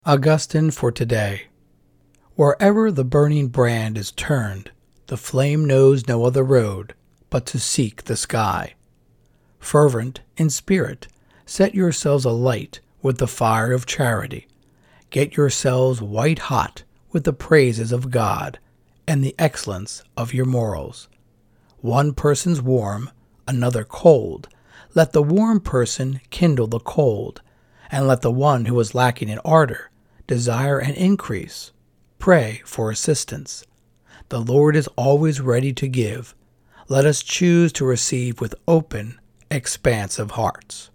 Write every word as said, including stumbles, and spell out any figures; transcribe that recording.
Augustine for today. Wherever the burning brand is turned, the flame knows no other road but to seek the sky. Fervent in spirit, set yourselves alight with the fire of charity. Get yourselves white hot with the praises of God and the excellence of your morals. One person's warm, another cold. Let the warm person kindle the cold, and let the one who is lacking in ardor desire an increase. Pray for assistance. The Lord is always ready to give. Let us choose to receive with open, expansive hearts.